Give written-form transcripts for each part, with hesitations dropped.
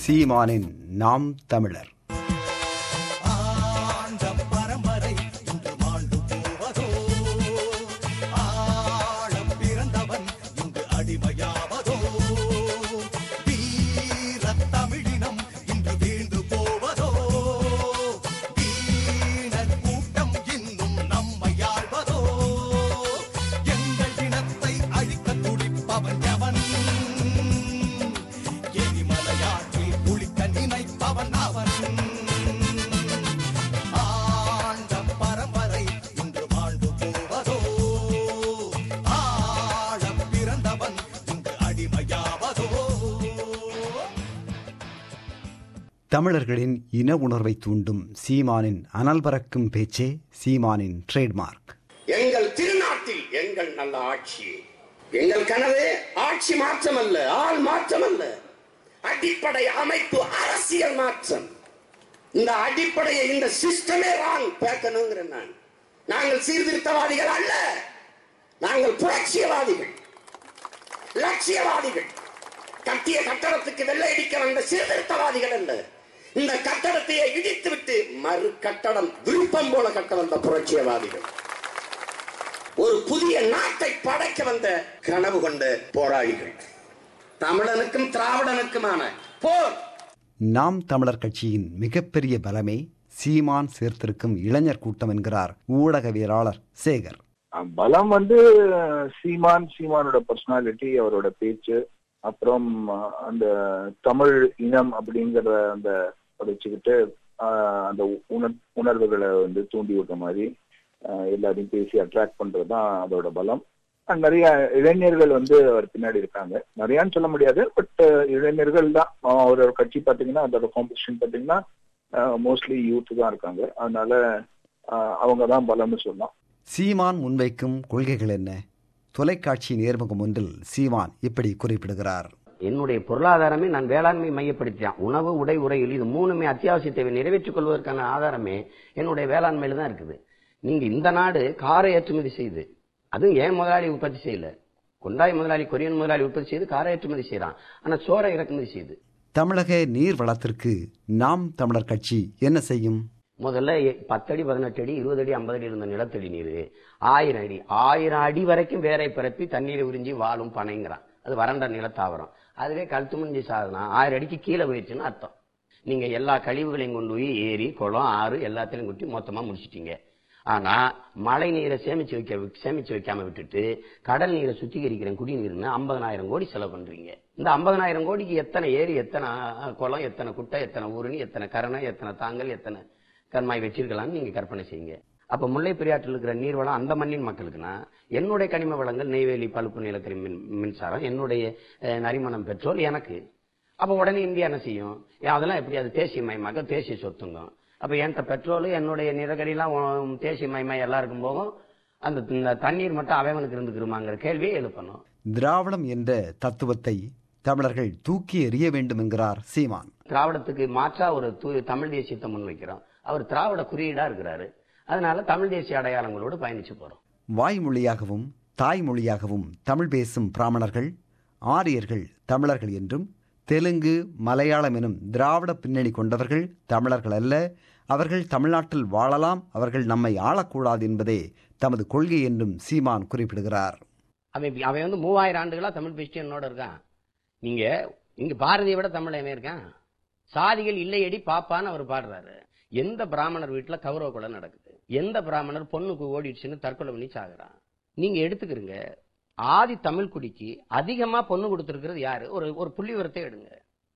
சீமானின் நாம் தமிழர். தமிழர்களின் இன உணர்வை தூண்டும் சீமானின் அனல் பறக்கும் பேச்சே சீமானின் ட்ரேட்மார்க். எங்கள் திருநாட்டில் எங்கள் நல்ல ஆட்சி. எங்கள் கனவு ஆட்சி மாற்றம் அல்ல, ஆள் மாற்றம் அல்ல, அடிப்படை அமைப்பு அரசியல் மாற்றம். இந்த அடிப்படையை இந்த சிஸ்டமே ராங் பேக்கணுங்கிற நான். நாங்கள் சீர்திருத்தவாதிகள் அல்ல, நாங்கள் புரட்சியவாதிகள், லட்சியவாதிகள். கட்டிய கட்டடத்துக்கு வெள்ளை அடிக்க வந்த சீர்திருத்தவாதிகள் அல்ல. இந்த கட்டடத்தையே இடித்து விட்டு மறு கட்டடம் விருப்பம் போல கட்ட வந்த புரட்சியவாதிகள். ஒரு புதிய நாட்டை படைக்க வந்த கனவு கொண்ட போராளிகள். தமிழனுக்கும் திராவிடனுக்குமான போர். நாம் தமிழர் கட்சியின் மிகப்பெரிய பலமே சீமான் சேர்த்திருக்கும் இளைஞர் கூட்டம் என்கிறார் ஊடகவியலாளர் சேகர். பலம் சீமானோட பர்சனாலிட்டி, அவரோட பேச்சு, அப்புறம் அந்த தமிழ் இனம் அப்படிங்கிற அந்த வச்சுக்கிட்டு அந்த உணர்வுகளை தூண்டி விடுற மாதிரி எல்லாரையும் பேசி அட்ராக்ட் பண்றதுதான் அதோட பலம். நிறைய இளைஞர்கள் அவர் பின்னாடி இருக்காங்க. நிறையான்னு சொல்ல முடியாது, பட் இளைஞர்கள் தான். அவரோட கட்சி பாத்தீங்கன்னா அதோட காம்படிஷன் பாத்தீங்கன்னா மோஸ்ட்லி யூத் தான் இருக்காங்க. அதனால அவங்கதான் பலம்னு சொல்லலாம். சீமான் முன்வைக்கும் கொள்கைகள் என்ன? தொலைக்காட்சி நேர்முகம் ஒன்றில் சீமான் இப்படி குறிப்பிடுகிறார். என்னுடைய பொருளாதாரமே நான் வேளாண்மை மையப்படுத்தியான். உணவு, உடை, உரையில் இது மூணுமே அத்தியாவசிய தேவை நிறைவேற்றிக் கொள்வதற்கான ஆதாரமே என்னுடைய வேளாண்மையில தான் இருக்குது. நீங்க இந்த நாடு காரை ஏற்றுமதி செய்து, அதுவும் ஏன் முதலாளி உற்பத்தி செய்யல, கொண்டாய் முதலாளி, கொரியன் முதலாளி உற்பத்தி செய்து காரை ஏற்றுமதி செய்யறான். ஆனா சோரை இறக்குமதி செய்து. தமிழக நீர் வளத்திற்கு நாம் தமிழர் கட்சி என்ன செய்யும்? முதல்ல 10 அடி 18 அடி 20 அடி 50 அடி இருந்த நிலத்தடி நீர் 1000 அடி வரைக்கும் வேரை பரப்பி தண்ணீரை உறிஞ்சி வாழும் பனைங்கிறான். அது வறண்ட நிலத்தாவரம். அதுவே கழுத்து முடிஞ்சு சாதனா 1000 அடிக்கு கீழே போயிடுச்சுன்னு அர்த்தம். நீங்க எல்லா கழிவுகளையும் கொண்டு போய் ஏரி, குளம், ஆறு எல்லாத்திலையும் கொட்டி மொத்தமா முடிச்சிட்டீங்க. ஆனா மழை நீரை சேமிச்சு வைக்காம விட்டுட்டு கடல் நீரை சுத்திகரிக்கிற குடிநீர்னு 50,000 கோடி செலவு பண்றீங்க. இந்த 50,000 கோடிக்கு எத்தனை ஏரி, எத்தனை குளம், எத்தனை குட்டை, எத்தனை ஊரணி, எத்தனை கரணை, எத்தனை தாங்கல், எத்தனை கண்மாய் வச்சிருக்கலாம்னு நீங்க கற்பனை செய்யுங்க. அப்ப முல்லை பெரியாற்றில் இருக்கிற நீர்வளம் அந்த மண்ணின் மக்களுக்குன்னா, என்னுடைய கனிம வளங்கள் நெய்வேலி பழுப்பு நிலக்கரி மின்சாரம், என்னுடைய நரிமணம் பெட்ரோல் எனக்கு. அப்ப உடனே இந்தியா என்ன செய்யும்? அதெல்லாம் எப்படி? அது தேசிய மயமாக தேசிய சொத்துங்க. அப்ப என்கிட்ட பெட்ரோல், என்னுடைய நிலக்கரியெல்லாம் தேசிய மயமா எல்லாருக்கும் போகும். அந்த தண்ணீர் மட்டும் அவனுக்கு இருந்துக்கிறோமாங்கிற கேள்வியை எழுப்பணும். திராவிடம் என்ற தத்துவத்தை தமிழர்கள் தூக்கி எறிய வேண்டும் என்கிறார் சீமான். திராவிடத்துக்கு மாற்றா ஒரு தமிழ் தேசியத்தை முன்வைக்கிறோம். அவர் திராவிட குறியீடா இருக்கிறாரு. அதனால தமிழ் தேசிய அடையாளங்களோடு பயணிச்சு போறோம். வாய்மொழியாகவும் தாய்மொழியாகவும் தமிழ் பேசும் பிராமணர்கள், ஆரியர்கள் தமிழர்கள் என்றும், தெலுங்கு, மலையாளம் எனும் திராவிட பின்னணி கொண்டவர்கள் தமிழர்கள் அல்ல, அவர்கள் தமிழ்நாட்டில் வாழலாம், அவர்கள் நம்மை ஆளக்கூடாது என்பதே தமது கொள்கை என்றும் சீமான் குறிப்பிடுகிறார். அவன் 3000 ஆண்டுகளா தமிழ் பேசிட்டு என்னோட இருக்கான். நீங்க இங்க பாரதியை விட தமிழ் என்ன இருக்கான்? சாதிகள் இல்லையடி பாப்பான்னு அவர் பாடுறாரு. எந்த பிராமணர் வீட்டுல கௌரவ கொலை நடக்குது? எந்த பிராமணர் பொண்ணுக்கு ஓடிடுச்சுன்னு தற்கொலை பண்ணி சாகுறான்? நீங்க எடுத்துக்கிறீங்க. ஆதி தமிழ் குடிக்கு அதிகமா பொண்ணு கொடுத்திருக்கிறது யாரு? ஒரு புள்ளி விவரத்தை எடுங்க.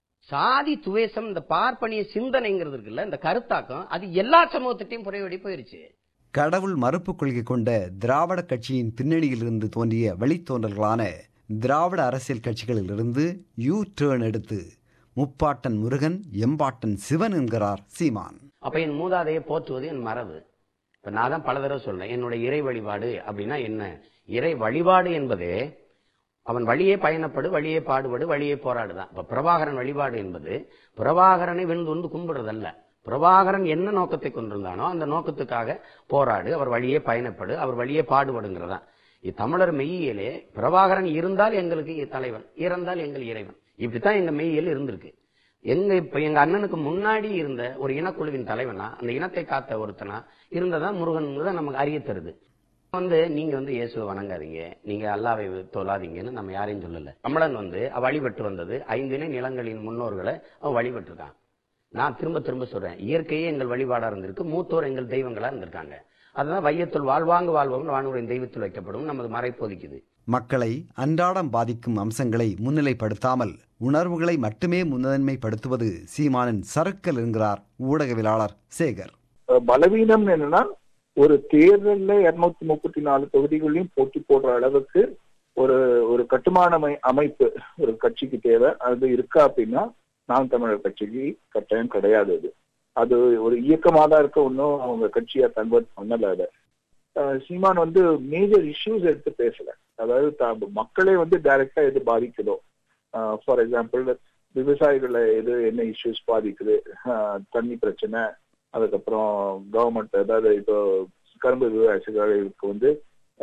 சாதி துவேஷம், இந்த பார்ப்பனிய சிந்தனைங்கிறது இருக்குல்ல, இந்த கருத்தாக்கம், அது எல்லா சமூகத்திட்டையும் புறையோடி போயிருச்சு. கடவுள் மறுப்பு கொள்கை கொண்ட திராவிட கட்சியின் பின்னணியிலிருந்து தோன்றிய வழித்தோன்றல்களான திராவிட அரசியல் கட்சிகளிலிருந்து யூ டேர்ன் எடுத்து முப்பாட்டன் முருகன், எம்பாட்டன் சிவன் என்கிறார் சீமான். அப்ப என் மூதாதையை போற்றுவது என் மரபு. இப்ப நான் தான் பல தடவை சொல்றேன், என்னுடைய இறை வழிபாடு அப்படின்னா என்ன? இறை வழிபாடு என்பதே அவன் வழியே பயணப்படு, வழியே பாடுபடு, வழியே போராடுதான். இப்ப பிரபாகரன் வழிபாடு என்பது பிரபாகரனை விழுந்து கும்பிடுறதல்ல. பிரபாகரன் என்ன நோக்கத்தை கொண்டிருந்தானோ அந்த நோக்கத்துக்காக போராடு, அவர் வழியே பயணப்படு, அவர் வழியே பாடுபடுங்கிறதான். தமிழர் மெய்யியலே பிரபாகரன் இருந்தால் எங்களுக்கு தலைவன், இறந்தால் எங்கள் இறைவன். இப்படித்தான் எங்க மெய்யியல் இருந்திருக்கு. இப்ப எங்க அண்ணனுக்கு முன்னாடி இருந்த ஒரு இனக்குழுவின் தலைவனா, அந்த இனத்தை காத்த ஒருத்தனா இருந்ததான் முருகன் நமக்கு அறிய தருது. நீங்க இயேசுவை வணங்காதீங்க, நீங்க அல்லாவை தொழாதீங்கன்னு நம்ம யாரையும் சொல்லல. தமிழன் வழிபட்டு வந்தது 5 இன நிலங்களின் முன்னோர்களை அவன் வழிபட்டு இருக்கான். நான் திரும்ப திரும்ப சொல்றேன், இயற்கையே எங்கள் வழிபாடா இருந்திருக்கு, மூத்தோர் எங்கள் தெய்வங்களா இருந்திருக்காங்க. அதுதான் வையத்துள் வாழ்வாங்கு வாழ்வோம் வானூரின் தெய்வத்தில் வைக்கப்படும் நமது மறைப்போதிக்குது. மக்களை அன்றாடம் பாதிக்கும் அம்சங்களை முன்னிலைப்படுத்தாமல் உணர்வுகளை மட்டுமே முன்னுரிமைப்படுத்துவது சீமானின் சறுக்கல் என்கிறார் ஊடகவியலாளர் சேகர். பலவீனம் என்னன்னா, ஒரு தேர்தல்ல 234 தொகுதிகளையும் போட்டி போடுற அளவுக்கு ஒரு கட்டுமான அமைப்பு ஒரு கட்சிக்கு தேவை. அது இருக்கா அப்படின்னா நாம் தமிழர் கட்சிக்கு கட்டாயம் கிடையாது. அது ஒரு இயக்கமாக தான் இருக்க, ஒன்னும் அவங்க கட்சியா கன்வெர்ட் பண்ணல. அத சீமான் மேஜர் இஷ்யூஸ் எடுத்து பேசல. அதாவது மக்களை டைரக்டா எது பாதிக்குதோ, ஃபார் எக்ஸாம்பிள் விவசாயிகளை என்ன இஷ்யூஸ் பாதிக்குது, தண்ணி பிரச்சனை, அதுக்கப்புறம் கவர்மெண்ட் ஏதாவது இப்போ கரும்பு விவசாயிகளுக்கு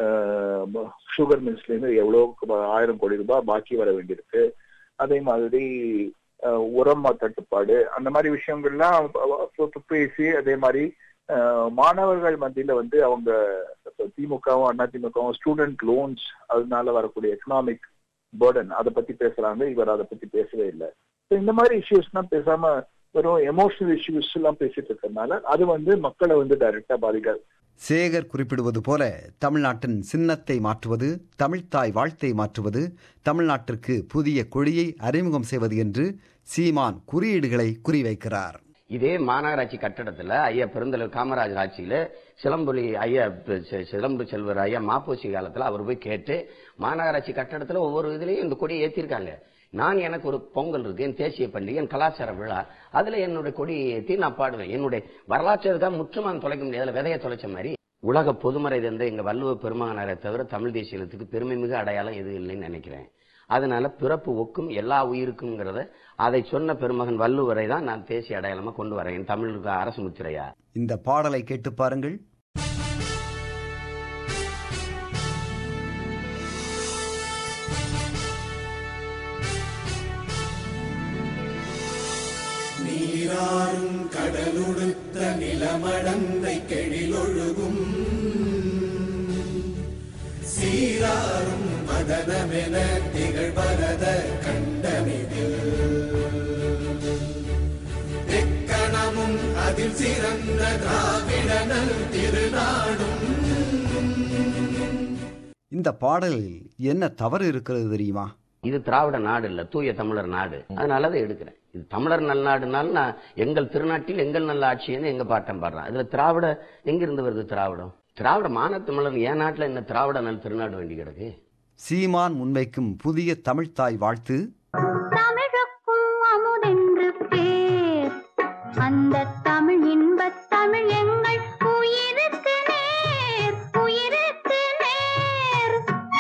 சுகர் மில்ஸ்ல இருந்து எவ்வளவு 1000 கோடி ரூபாய் பாக்கி வர வேண்டியிருக்கு. அதே மாதிரி உரம் தட்டுப்பாடு, அந்த மாதிரி விஷயங்கள்லாம் பேசி, அதே மாதிரி மாணவர்கள் மத்தியில அவங்க திமுகவும் அதிமுகவும் ஸ்டூடெண்ட் லோன்ஸ், அதனால வரக்கூடிய எக்கனாமிக் பர்டன் அதை பத்தி பேசுறாங்க. இவர் அதை பத்தி பேசவே இல்லை. இந்த மாதிரி இஷ்யூஸ் எல்லாம் பேசாம வெறும் எமோஷனல் இஷ்யூஸ் எல்லாம் பேசிட்டு இருக்கிறதுனால அது மக்களை டைரக்டா பாதிக்காது. சேகர் குறிப்பிடுவது போல தமிழ்நாட்டின் சின்னத்தை மாற்றுவது, தமிழ்த்தாய் வாழ்த்தை மாற்றுவது, தமிழ்நாட்டிற்கு புதிய கொடியை அறிமுகம் செய்வது என்று சீமான் குறியீடுகளை குறிவைக்கிறார். இதே மாநகராட்சி கட்டடத்துல ஐயா பெருந்தலைவர் காமராஜர் ஆட்சியில சிலம்பு செல்வர் ஐயா மாப்போசி காலத்துல அவர் போய் கேட்டு மாநகராட்சி கட்டடத்துல ஒவ்வொரு இதுலயும் இந்த கொடியை ஏற்றிருக்காங்க. நான் எனக்கு ஒரு பொங்கல் இருக்கு, என் தேசிய பண்டிகை, என் கலாச்சார விழா, அதுல என்னுடைய கொடியை ஏற்றி நான் பாடுவேன். என்னுடைய வரலாற்றுக்காக முற்றுமாக தொலைக்க முடியாது, விதையை தொலைச்ச மாதிரி. உலக பொதுமறை தந்த எங்க வள்ளுவ பெருமகனாரை தவிர தமிழ் தேசியத்துக்கு பெருமை மிகு அடையாளம் எதுவும் இல்லைன்னு நினைக்கிறேன். அதனால பிறப்பு ஒக்கும் எல்லா உயிருக்கும்ங்கிறத அதை சொன்ன பெருமகன் வள்ளுவரை தான் நான் தேசிய அடையாளமா கொண்டு வரேன், தமிழுக்கு அரசு முத்திரையா. இந்த பாடலை கேட்டு பாருங்கள். நீராறும் கடலுடுத்த நிலமடந்தை கெழிலொழுகும் சீராறும் மதனமென திகழ்வரத கண்டமிதில் தெக்கணமும் அதில் சிறந்த திராவிடனல் திருநாடும். இந்த பாடலில் என்ன தவறு இருக்கிறது தெரியுமா? இது திராவிட நாடு இல்ல, தூய தமிழர் நாடு. அதனால அதை எடுக்கிறேன். இது தமிழர் நல்நாடுனால நான் எங்கள் திருநாட்டில் எங்கள் நல்ல ஆட்சின்னு எங்க பாட்டம் பாடுறேன். இதுல திராவிட எங்கிருந்து வருது? திராவிட மான தமிழர் என் நாட்டுல என்ன திராவிட நல் திருநாடு வேண்டி கிடக்கு? சீமான் முன்வைக்கும் புதிய தமிழ்த்தாய் வாழ்த்து தமிழுக்கும் அமுதென்று பேர், அந்த தமிழ் இன்பத் தமிழ் எங்கள் உயிருக்கு நேர், உயிருக்கு நேர்.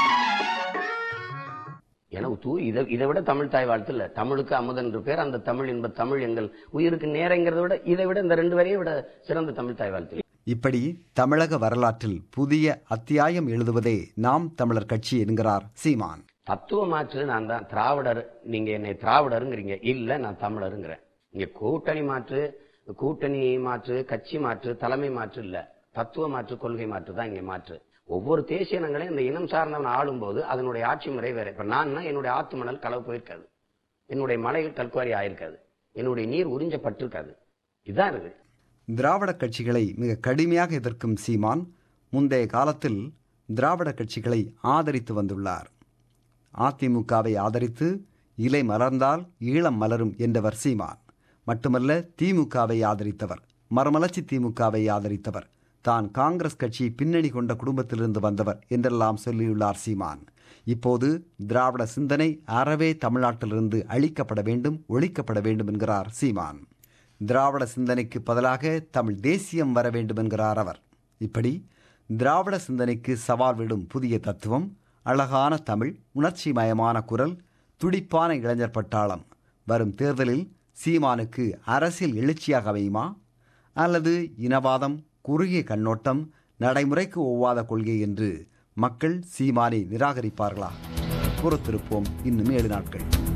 இதை விட தமிழ் தாய் வாழ்த்து இல்ல. தமிழுக்கு அமுதென்று பேர், அந்த தமிழ் இன்ப தமிழ் எங்கள் உயிருக்கு நேரங்கிறத விட இதை விட இந்த 2 வரையை விட சிறந்த தமிழ் தாய் வாழ்த்து. இப்படி தமிழக வரலாற்றில் புதிய அத்தியாயம் எழுதுவதே நாம் தமிழர் கட்சி என்கிறார் சீமான். தத்துவ மாற்று நான் தான் திராவிடர், நீங்க என்னை திராவிடருங்கிறீங்க, இல்ல நான் தமிழருங்கிறேன். இங்க கூட்டணி மாற்று, கட்சி மாற்று, தலைமை மாற்று இல்ல, தத்துவ மாற்று, கொள்கை மாற்று தான் இங்க மாற்று. ஒவ்வொரு தேசிய இனங்களையும் இந்த இனம் சார்ந்தவன் ஆளும் போது அதனுடைய ஆட்சி முறை வேற. இப்ப நான் என்னுடைய ஆத்து மணல் களவு போயிருக்காது, என்னுடைய மலைகள் கல்குவாரி ஆயிருக்காது, என்னுடைய நீர் உறிஞ்சப்பட்டிருக்காது. இதுதான் இருக்கு. திராவிட கட்சிகளை மிக கடுமையாக எதிர்க்கும் சீமான் முந்தைய காலத்தில் திராவிட கட்சிகளை ஆதரித்து வந்துள்ளார். அதிமுகவை ஆதரித்து இலை மலர்ந்தால் ஈழம் மலரும் என்றவர் சீமான். மட்டுமல்ல, திமுகவை ஆதரித்தவர், மறுமலர்ச்சி திமுகவை ஆதரித்தவர், தான் காங்கிரஸ் கட்சி பின்னணி கொண்ட குடும்பத்திலிருந்து வந்தவர் என்றெல்லாம் சொல்லியுள்ளார் சீமான். இப்போது திராவிட சிந்தனை அறவே தமிழ்நாட்டிலிருந்து அழிக்கப்பட வேண்டும், ஒழிக்கப்பட வேண்டும் என்கிறார் சீமான். திராவிட சிந்தனைக்கு பதிலாக தமிழ் தேசியம் வர வேண்டும் என்கிறார் அவர். இப்படி திராவிட சிந்தனைக்கு சவால் விடும் புதிய தத்துவம், அழகான தமிழ், உணர்ச்சி மயமான குரல், துடிப்பான இளைஞர் பட்டாளம் வரும் தேர்தலில் சீமானுக்கு அரசியல் எழுச்சியாக அமையுமா, அல்லது இனவாதம், குறுகிய கண்ணோட்டம், நடைமுறைக்கு ஒவ்வாத கொள்கை என்று மக்கள் சீமானை நிராகரிப்பார்களா? பொறுத்திருப்போம் இன்னும் 7 நாட்கள்.